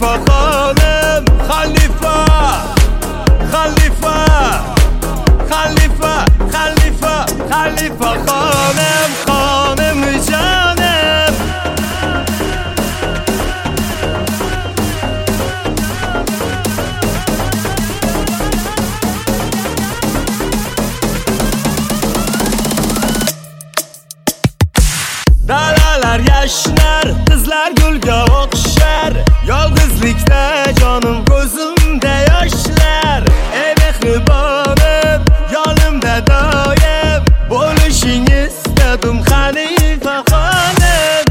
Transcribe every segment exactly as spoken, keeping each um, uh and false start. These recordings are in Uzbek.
Xalifa xonim, Xalifa, Xalifa, Xalifa, Xalifa, Xalifa xonim, xonim jonim. Dalalar yashnar, qizlar gulga o'xshar. Yolg'izlikda jonim ko'zimda yoshlar. Ey mehribonim, yonimda doim bo'lishingni istadim Xalifa xonim.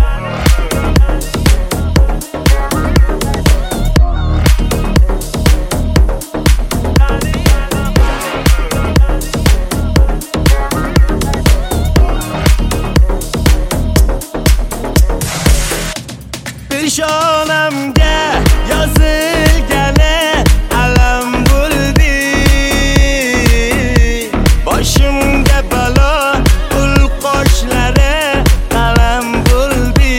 Peshonamga yozilgani alam bo'ldi. Boshimga balo, ul qoshlari qalam bo'ldi.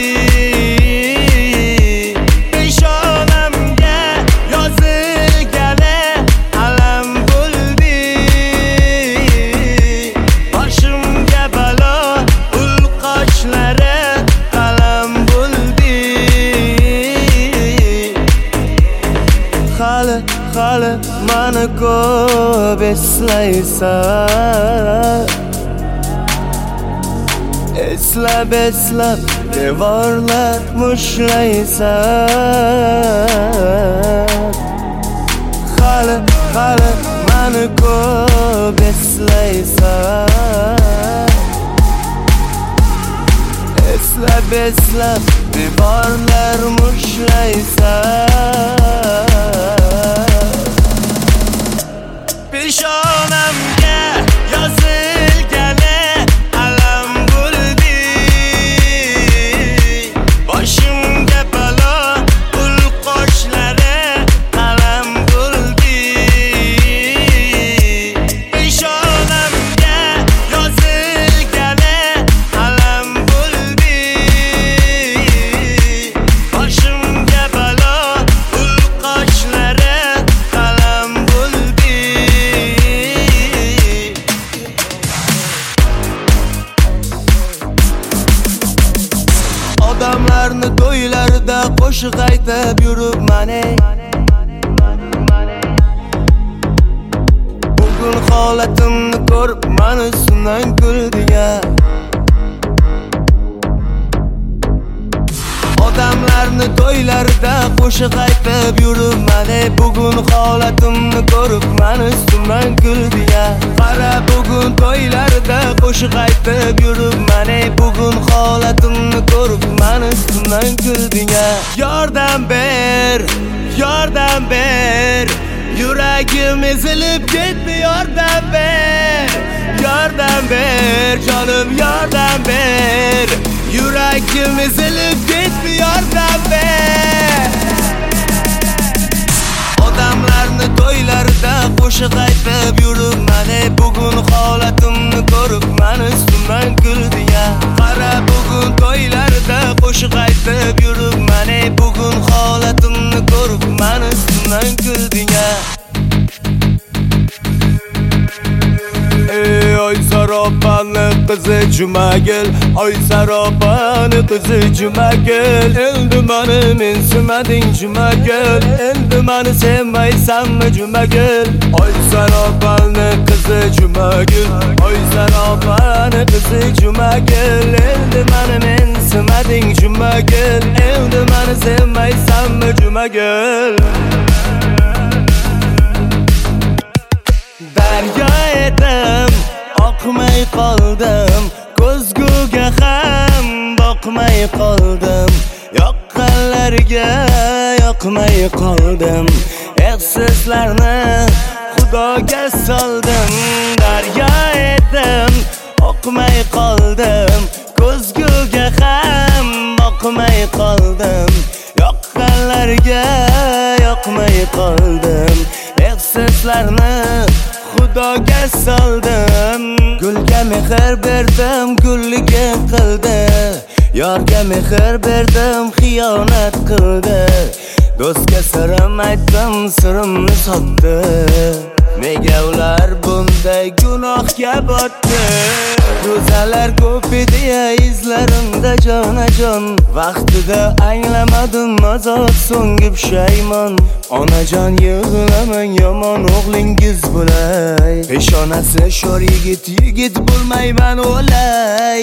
Peshonamga yozilgani alam bo'ldi. Boshimga balo, ul qoshlari qalam bo'ldi. Hali, hali mani ko'p eslaysan. Eslab, eslab devorlar mushlaysan. Hali, hali mani ko'p eslaysan. Eslab, eslab devorlar mushlaysan. Peshonamga yozilgani alam bo'ldi. Boshimga balo, ul qoshlari qalam bo'ldi. Peshonamga yozilgani alam bo'ldi. Boshimga balo, ul qoshlari qalam bo'ldi. Odamlarni to'ylarda qo'shiq aytib yuribman. Bugun holatimni ko'rib mani sundan kuldiga. Odamlarni to'ylarda qo'shiq aytib yuribman. Bugun holatimni ko'rib mani sundan kuldiga. Qara bugun to'ylarda qo'shiq aytib yuribman. Bugun holatimni ko'rib mani sundan kuldiga. Yordam ber, yordam ber. Yuragim ezilib ketdi, yordam ber. Yordam ber, jonim yordam ber. Yuragim ezilib ketdi, yordam ber. Odamlarni to'ylarda qo'shiq aytib yuribman. Bugun holatimni ko'rib mani sundan kuldiga. Qara bugun to'ylarda qo'shiq aytib yuribman. Bugun holatimni ko'rib mani sundan kuldiga. Ey oy saropani qizi Jumagul, oy saropani qizi Jumagul. Endi mani mensimading Jumagul, endi mani sevmaysanmi Jumagul? Oy saropani qizi Jumagul, oy saropani qizi Jumagul. Endi mani mensimading Jumagul, endi mani sevmaysanmi Jumagul? Daryo edim, oqmay qoldim. Ko'zguga ham boqmay qoldim. Yoqqanlarga yoqmay qoldim. Ehsoslarni Xudoga soldim. Daryo edim, oqmay qoldim. Ko'zguga ham boqmay qoldim. Yoqqanlarga yoqmay qoldim. Ehsoslarni Xudoga soldim. Gulga mehr berdim, gulliga qildi. Yorga mehr berdim, xiyonat qildi. Do'stga sirim aytdim, sirimni sotdi. Nega ular bunday gunohga botdi? Ro'zalar ko'p edi izlarimda jonajon. Vaqtida anglamadim azot so'nggi pushaymon. Onajon yig'lamang, yomon o'g'lingiz bo'lay. Peshonasi sho'r yigit, yigit bo'lmayman o'lay.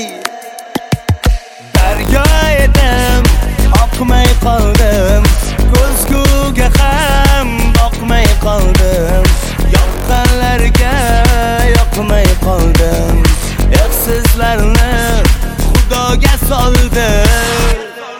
Daryo edim, oqmay qoldim. Ko'zguga ham boqmay qoldim. Yoqqanlarga yoqmay qoldim. Yaxsizlarni Xudoga soldim.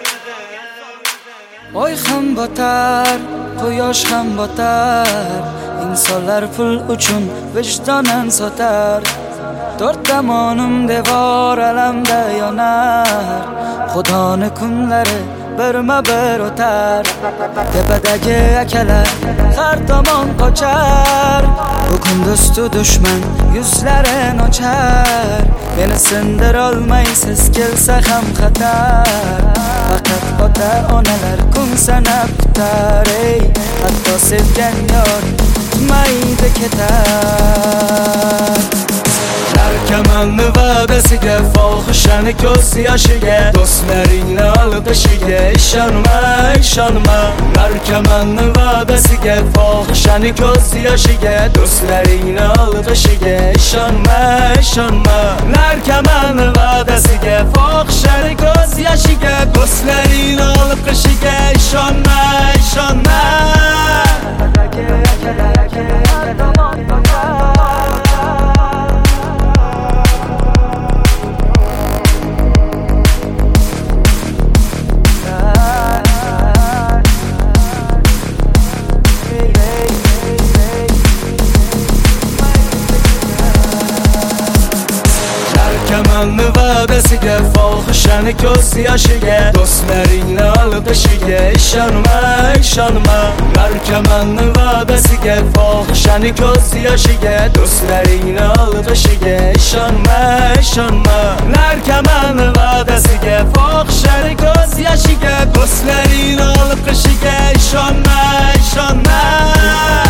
Oy ham botar, quyosh ham botar. Insonlar pul uchun vijdonan sotar. To'rt tomonim devor alamda yonar. Xudoni kunlari birma bir o'tar. Tepadagi akalar har tomon qochar. Bugun do'stu dushman yuzlarin ochar. Meni sindira olmaysiz, kelsa ham xatar. Faqat ota onalar kun sanab kutar. Ey, hatto sevgan yor mayda ketar. Narkomanni va'dasiga, fohishani ko'z yoshiga, do'stlaringni aldashiga ishonma, ishonma. Narkomanni va'dasiga, fohishani ko'z yoshiga, do'stlaringni aldashiga ishonma, ishonma. Narkomanni va'dasiga, fohishani ko'z yoshiga, do'stlaringni aldashiga ishonma, ishonma. Narkomanni va'dasiga, fohishani ko'z yoshiga, do'stlaringni aldashiga ishonma, ishonma. Narkomanni va'dasiga, fohishani ko'z yoshiga, do'stlaringni aldashiga ishonma, ishonma. Narkomanni va'dasiga, fohishani ko'z yoshiga, do'stlaringni aldashiga ishonma, ishonma.